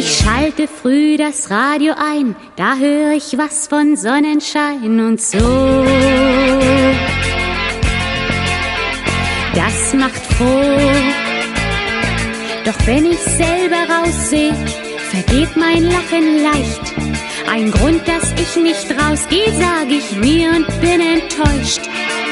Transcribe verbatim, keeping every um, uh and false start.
Ich schalte früh das Radio ein, da höre ich was von Sonnenschein und so. Das macht froh. Doch wenn ich selber raussehe, vergeht mein Lachen leicht. Ein Grund, dass ich nicht rausgehe, sag ich mir und bin enttäuscht.